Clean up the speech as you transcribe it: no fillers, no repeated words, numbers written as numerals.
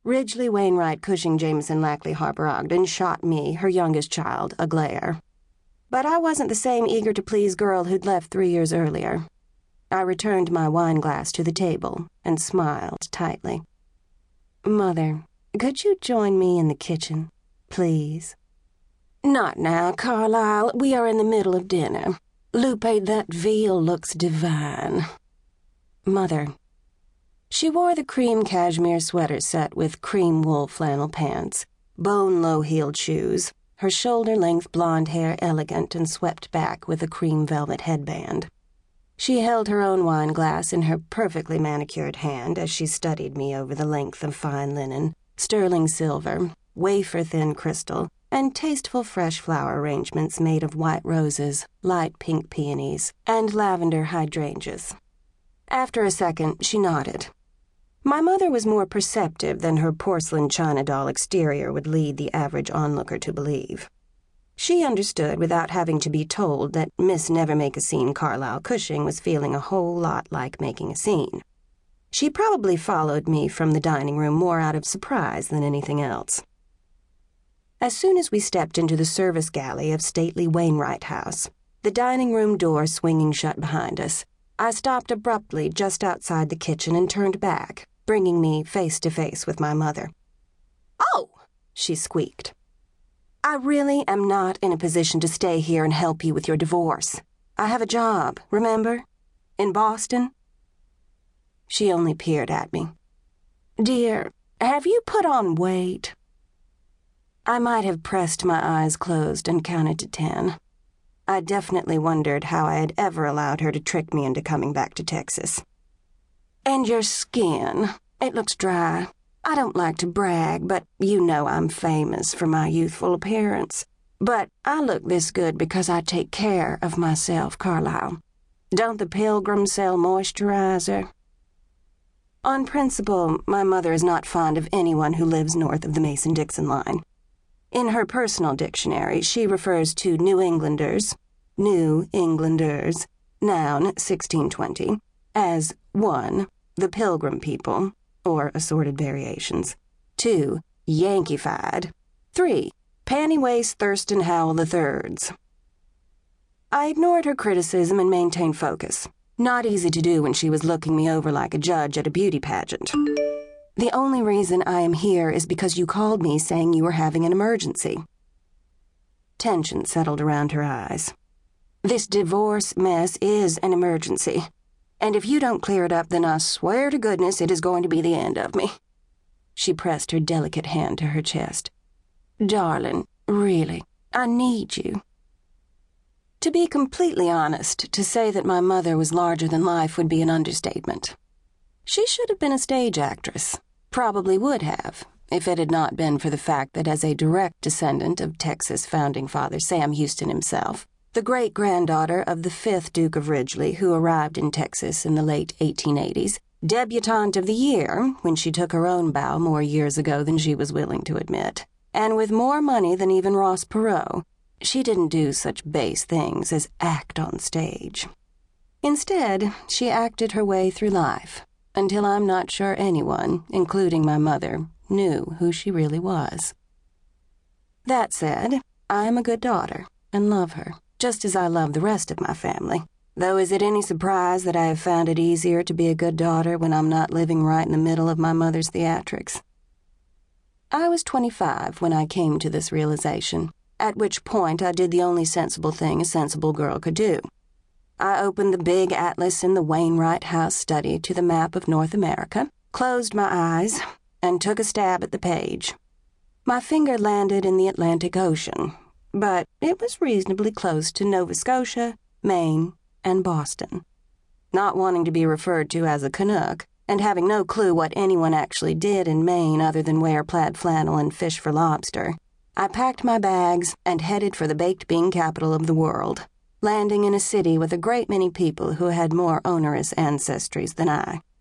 Ridgely, Wainwright, Cushing, Jameson, Lackley, Harper, Ogden shot me, her youngest child, a glare. But I wasn't the same eager-to-please girl who'd left 3 years earlier. I returned my wine glass to the table and smiled tightly. "Mother, could you join me in the kitchen, please?" "Not now, Carlyle. We are in the middle of dinner. Lupe, that veal looks divine." "Mother." She wore the cream cashmere sweater set with cream wool flannel pants, bone low-heeled shoes, her shoulder-length blonde hair elegant and swept back with a cream velvet headband. She held her own wine glass in her perfectly manicured hand as she studied me over the length of fine linen, sterling silver, wafer-thin crystal, and tasteful fresh flower arrangements made of white roses, light pink peonies, and lavender hydrangeas. After a second, she nodded. My mother was more perceptive than her porcelain china doll exterior would lead the average onlooker to believe. She understood without having to be told that Miss Never-Make-a-Scene Carlyle Cushing was feeling a whole lot like making a scene. She probably followed me from the dining room more out of surprise than anything else. As soon as we stepped into the service galley of stately Wainwright House, the dining room door swinging shut behind us, I stopped abruptly just outside the kitchen and turned back, bringing me face to face with my mother. "Oh!" she squeaked. "I really am not in a position to stay here and help you with your divorce. I have a job, remember? In Boston." She only peered at me. "Dear, have you put on weight?" I might have pressed my eyes closed and counted to 10. I definitely wondered how I had ever allowed her to trick me into coming back to Texas. "And your skin, it looks dry. I don't like to brag, but you know I'm famous for my youthful appearance. But I look this good because I take care of myself, Carlyle. Don't the Pilgrims sell moisturizer?" On principle, my mother is not fond of anyone who lives north of the Mason-Dixon line. In her personal dictionary, she refers to New Englanders, noun 1620, as 1. The Pilgrim people, or assorted variations, 2. Yankeefied, 3. Pantywaist Thurston Howell III's. I ignored her criticism and maintained focus. Not easy to do when she was looking me over like a judge at a beauty pageant. "The only reason I am here is because you called me saying you were having an emergency." Tension settled around her eyes. "This divorce mess is an emergency. And if you don't clear it up, then I swear to goodness it is going to be the end of me." She pressed her delicate hand to her chest. "Darling, really, I need you." To be completely honest, to say that my mother was larger than life would be an understatement. She should have been a stage actress. Probably would have, if it had not been for the fact that as a direct descendant of Texas founding father Sam Houston himself, the great-granddaughter of the 5th Duke of Ridgely, who arrived in Texas in the late 1880s, debutante of the year when she took her own bow more years ago than she was willing to admit, and with more money than even Ross Perot, she didn't do such base things as act on stage. Instead, she acted her way through life, until I'm not sure anyone, including my mother, knew who she really was. That said, I am a good daughter and love her, just as I love the rest of my family. Though is it any surprise that I have found it easier to be a good daughter when I'm not living right in the middle of my mother's theatrics? I was 25 when I came to this realization, at which point I did the only sensible thing a sensible girl could do. I opened the big atlas in the Wainwright House study to the map of North America, closed my eyes, and took a stab at the page. My finger landed in the Atlantic Ocean, but it was reasonably close to Nova Scotia, Maine, and Boston. Not wanting to be referred to as a Canuck, and having no clue what anyone actually did in Maine other than wear plaid flannel and fish for lobster, I packed my bags and headed for the baked bean capital of the world, landing in a city with a great many people who had more onerous ancestries than I.